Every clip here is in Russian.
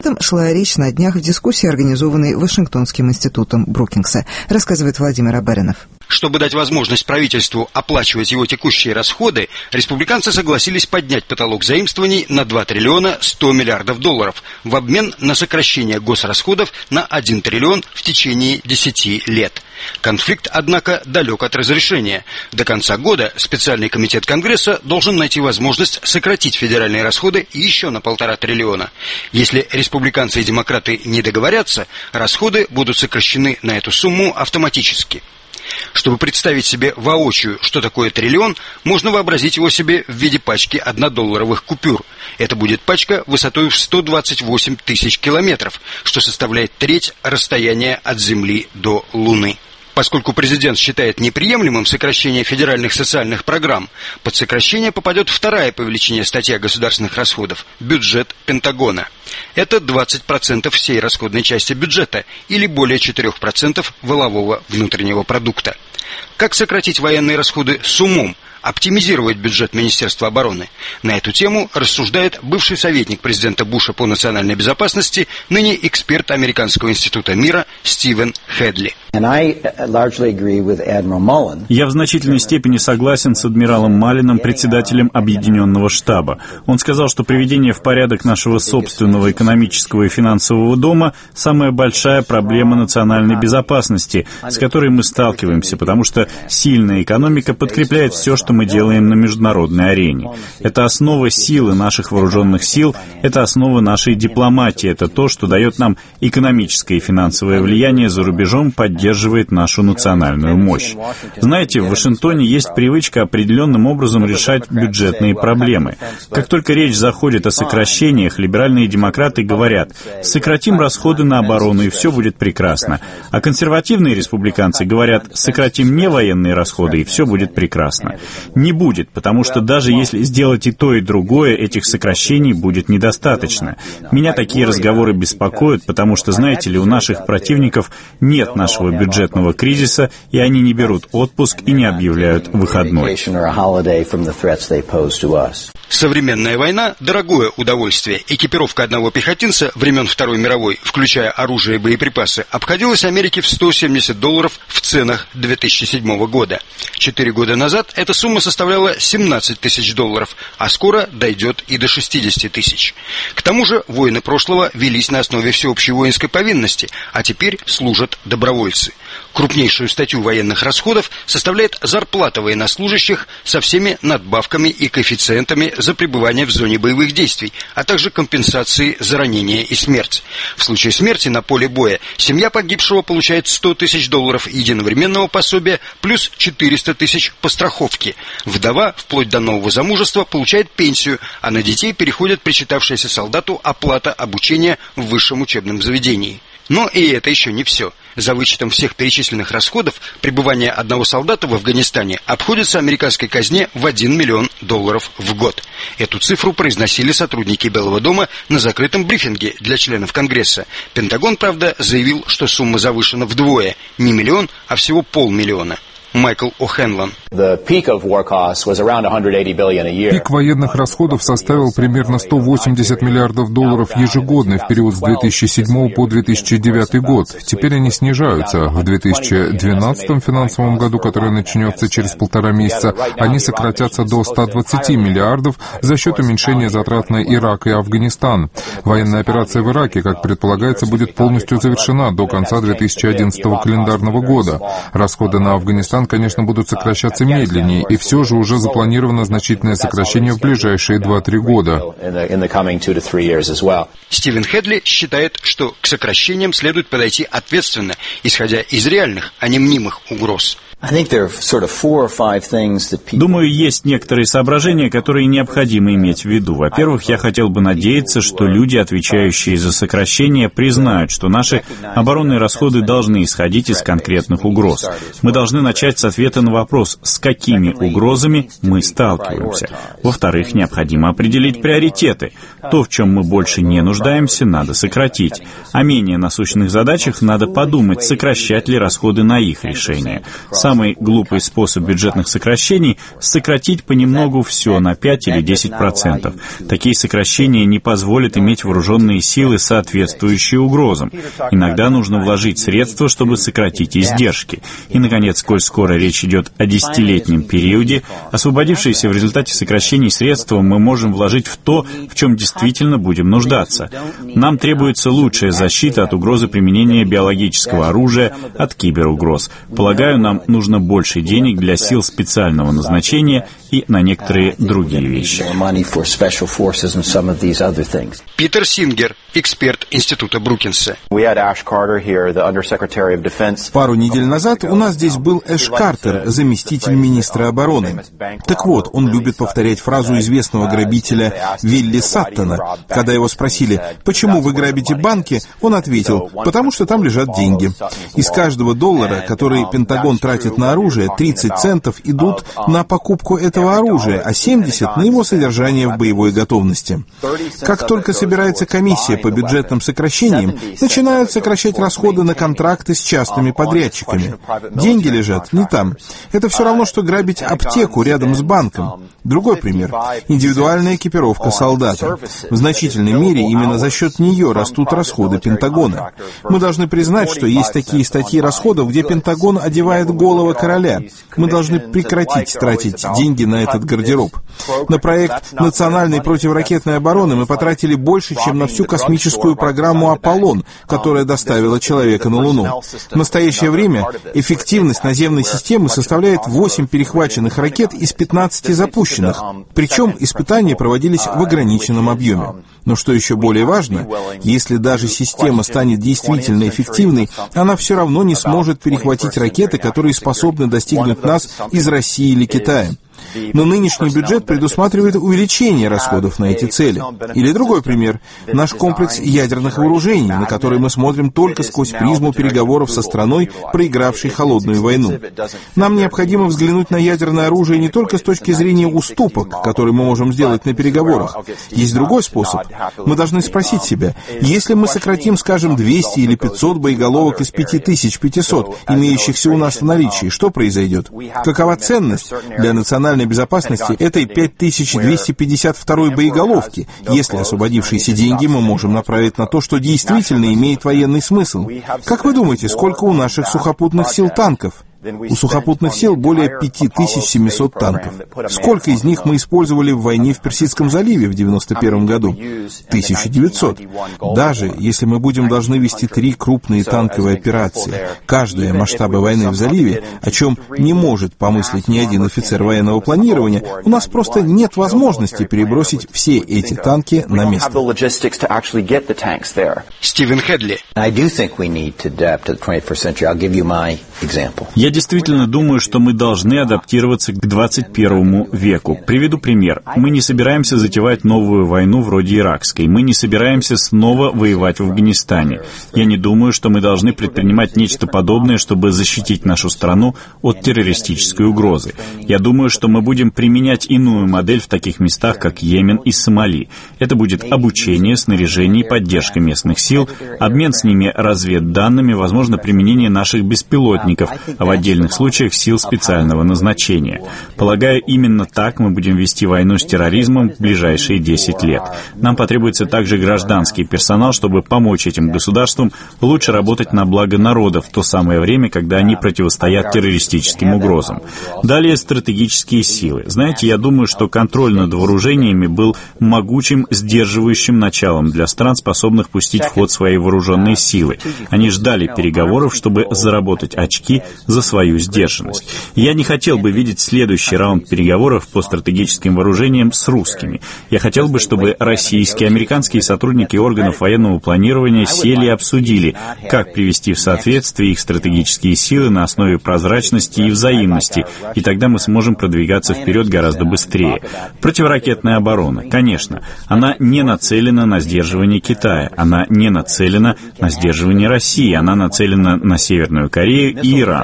этом шла речь на днях в дискуссии, организованной Вашингтонским институтом Брукингса, рассказывает Владимир Абаринов. Чтобы дать возможность правительству оплачивать его текущие расходы, республиканцы согласились поднять потолок заимствований на 2 триллиона 100 миллиардов долларов в обмен на сокращение госрасходов на 1 триллион в течение 10 лет. Конфликт, однако, далек от разрешения. До конца года специальный комитет Конгресса должен найти возможность сократить федеральные расходы еще на 1,5 триллиона. Если республиканцы и демократы не договорятся, расходы будут сокращены на эту сумму автоматически. Чтобы представить себе воочию, что такое триллион, можно вообразить его себе в виде пачки 1-долларовых купюр. Это будет пачка высотой в 128 тысяч километров, что составляет треть расстояния от Земли до Луны. Поскольку президент считает неприемлемым сокращение федеральных социальных программ, под сокращение попадет вторая по величине статья государственных расходов – бюджет Пентагона. Это 20% всей расходной части бюджета или более 4% валового внутреннего продукта. Как сократить военные расходы с умом? Оптимизировать бюджет Министерства обороны. На эту тему рассуждает бывший советник президента Буша по национальной безопасности, ныне эксперт Американского института мира Стивен Хедли. Я в значительной степени согласен с адмиралом Малином, председателем Объединенного штаба. Он сказал, что приведение в порядок нашего собственного экономического и финансового дома – самая большая проблема национальной безопасности, с которой мы сталкиваемся, потому что сильная экономика подкрепляет все, что мы делаем на международной арене. Это основа силы наших вооруженных сил, это основа нашей дипломатии, это то, что дает нам экономическое и финансовое влияние за рубежом, поддерживает нашу национальную мощь. Знаете, в Вашингтоне есть привычка определенным образом решать бюджетные проблемы. Как только речь заходит о сокращениях, либеральные демократы говорят: сократим расходы на оборону, и все будет прекрасно. А консервативные республиканцы говорят: сократим невоенные расходы, и все будет прекрасно. Не будет, потому что даже если сделать и то, и другое, этих сокращений будет недостаточно. Меня такие разговоры беспокоят, потому что, знаете ли, у наших противников нет нашего бюджетного кризиса, и они не берут отпуск и не объявляют выходной. Современная война – дорогое удовольствие. Экипировка одного пехотинца времен Второй мировой, включая оружие и боеприпасы, обходилась Америке в $170 в ценах 2007 года. 4 года назад эта сумма составляла $17 тысяч, а скоро дойдет и до 60 тысяч. К тому же войны прошлого велись на основе всеобщей воинской повинности, а теперь служат добровольцы. Крупнейшую статью военных расходов составляет зарплата военнослужащих со всеми надбавками и коэффициентами за пребывание в зоне боевых действий, а также компенсации за ранения и смерть. В случае смерти на поле боя семья погибшего получает $100 тысяч единовременного пособия плюс 400 тысяч по страховке. Вдова, вплоть до нового замужества, получает пенсию, а на детей переходит причитавшаяся солдату оплата обучения в высшем учебном заведении. Но и это еще не все. За вычетом всех перечисленных расходов, пребывание одного солдата в Афганистане обходится американской казне в $1 миллион в год. Эту цифру произносили сотрудники Белого дома на закрытом брифинге для членов Конгресса. Пентагон, правда, заявил, что сумма завышена вдвое. Не миллион, а всего $500 000. Майкл О'Хенлон. Пик военных расходов составил примерно $180 миллиардов ежегодно в период с 2007 по 2009 год. Теперь они снижаются. В 2012 финансовом году, который начнется через 1,5 месяца, они сократятся до 120 миллиардов за счет уменьшения затрат на Ирак и Афганистан. Военная операция в Ираке, как предполагается, будет полностью завершена до конца 2011 календарного года. Расходы на Афганистан, конечно, будут сокращаться медленнее, и все же уже запланировано значительное сокращение в ближайшие 2-3 года. Стивен Хедли считает, что к сокращениям следует подойти ответственно, исходя из реальных, а не мнимых угроз. Думаю, есть некоторые соображения, которые необходимо иметь в виду. Во-первых, я хотел бы надеяться, что люди, отвечающие за сокращение, признают, что наши оборонные расходы должны исходить из конкретных угроз. Мы должны начать с ответа на вопрос, с какими угрозами мы сталкиваемся. Во-вторых, необходимо определить приоритеты. То, в чем мы больше не нуждаемся, надо сократить. О менее насущных задачах надо подумать, сокращать ли расходы на их решение. самый глупый способ бюджетных сокращений — сократить понемногу все на 5 или 10%. Такие сокращения не позволят иметь вооруженные силы, соответствующие угрозам. Иногда нужно вложить средства, чтобы сократить издержки. И, наконец, коль скоро речь идет о 10-летнем периоде, освободившиеся в результате сокращений средства мы можем вложить в то, в чем действительно будем нуждаться. Нам требуется лучшая защита от угрозы применения биологического оружия, от киберугроз. Полагаю, нам нужно больше денег для сил специального назначения и на некоторые другие вещи. Питер Сингер, эксперт Института Брукинса. Пару недель назад у нас здесь был Эш Картер, заместитель министра обороны. Так вот, он любит повторять фразу известного грабителя Вилли Саттона. Когда его спросили, почему вы грабите банки, он ответил, потому что там лежат деньги. Из каждого доллара, который Пентагон тратит на оружие, 30 центов идут на покупку этого оружия, а 70 на его содержание в боевой готовности. Как только собирается комиссия по бюджетным сокращениям, начинают сокращать расходы на контракты с частными подрядчиками. Деньги лежат не там. Это все равно, что грабить аптеку рядом с банком. Другой пример. Индивидуальная экипировка солдата. В значительной мере именно за счет нее растут расходы Пентагона. Мы должны признать, что есть такие статьи расходов, где Пентагон одевает голого короля. Мы должны прекратить тратить деньги на этот гардероб. На проект национальной противоракетной обороны мы потратили больше, чем на всю космическую программу «Аполлон», которая доставила человека на Луну. В настоящее время эффективность наземной системы составляет 8 перехваченных ракет из 15 запущенных. Причем испытания проводились в ограниченном объеме. Но что еще более важно, если даже система станет действительно эффективной, она все равно не сможет перехватить ракеты, которые способны достигнуть нас из России или Китая. Но нынешний бюджет предусматривает увеличение расходов на эти цели. Или другой пример. Наш комплекс ядерных вооружений, на который мы смотрим только сквозь призму переговоров со страной, проигравшей холодную войну. Нам необходимо взглянуть на ядерное оружие не только с точки зрения уступок, которые мы можем сделать на переговорах. Есть другой способ. Мы должны спросить себя, если мы сократим, скажем, 200 или 500 боеголовок из 5500, имеющихся у нас в наличии, что произойдет? Какова ценность для национальной безопасности этой 5252 боеголовки, если освободившиеся деньги мы можем направить на то, что действительно имеет военный смысл? Как вы думаете, сколько у наших сухопутных сил танков? У сухопутных сил более 5700 танков. Сколько из них мы использовали в войне в Персидском заливе в 1991 году? 1900. Даже если мы будем должны вести 3 крупные танковые операции, каждая масштаба войны в заливе, о чем не может помыслить ни один офицер военного планирования, у нас просто нет возможности перебросить все эти танки на место. Стивен Хедли. Я действительно думаю, что мы должны адаптироваться к 21 веку. Приведу пример. Мы не собираемся затевать новую войну вроде иракской. Мы не собираемся снова воевать в Афганистане. Я не думаю, что мы должны предпринимать нечто подобное, чтобы защитить нашу страну от террористической угрозы. Я думаю, что мы будем применять иную модель в таких местах, как Йемен и Сомали. Это будет обучение, снаряжение и поддержка местных сил, обмен с ними разведданными, возможно, применение наших беспилотников, а в отдельных случаях сил специального назначения. Полагаю, именно так мы будем вести войну с терроризмом в ближайшие 10 лет. Нам потребуется также гражданский персонал, чтобы помочь этим государствам лучше работать на благо народа в то самое время, когда они противостоят террористическим угрозам. Далее стратегические силы. Знаете, я думаю, что контроль над вооружениями был могучим сдерживающим началом для стран, способных пустить в ход свои вооруженные силы. Они ждали переговоров, чтобы заработать очки за свою сдержанность. Я не хотел бы видеть следующий раунд переговоров по стратегическим вооружениям с русскими. Я хотел бы, чтобы российские и американские сотрудники органов военного планирования сели и обсудили, как привести в соответствие их стратегические силы на основе прозрачности и взаимности, и тогда мы сможем продвигаться вперед гораздо быстрее. Противоракетная оборона, конечно, она не нацелена на сдерживание Китая, она не нацелена на сдерживание России, она нацелена на Северную Корею и Иран.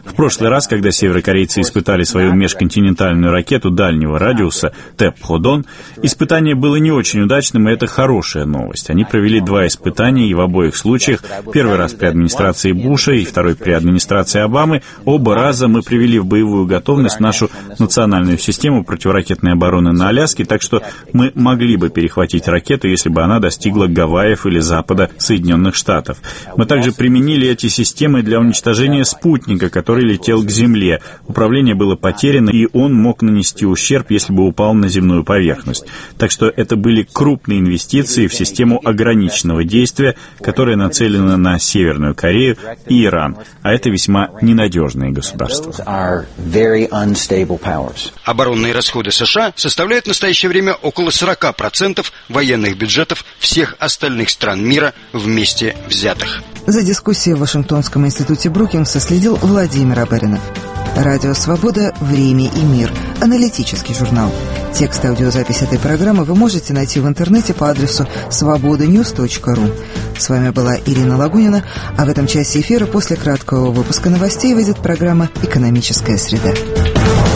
В прошлый раз, когда северокорейцы испытали свою межконтинентальную ракету дальнего радиуса ТЭП-Ходон, испытание было не очень удачным, и это хорошая новость. Они провели 2 испытания, и в обоих случаях, первый раз при администрации Буша и второй при администрации Обамы, оба раза мы привели в боевую готовность нашу национальную систему противоракетной обороны на Аляске, так что мы могли бы перехватить ракету, если бы она достигла Гавайев или запада Соединенных Штатов. Мы также применили эти системы для уничтожения спутника, который летел к Земле. Управление было потеряно, и он мог нанести ущерб, если бы упал на земную поверхность. Так что это были крупные инвестиции в систему ограниченного действия, которая нацелена на Северную Корею и Иран, а это весьма ненадежные государства. Оборонные расходы США составляют в настоящее время около 40% военных бюджетов всех остальных стран мира вместе взятых. За дискуссией в Вашингтонском институте Брукингса следил Владимир Аберинов. Радио «Свобода. Время и мир». Аналитический журнал. Текст и аудиозапись этой программы вы можете найти в интернете по адресу svobodanews.ru. С вами была Ирина Лагунина, а в этом часе эфира после краткого выпуска новостей выйдет программа «Экономическая среда».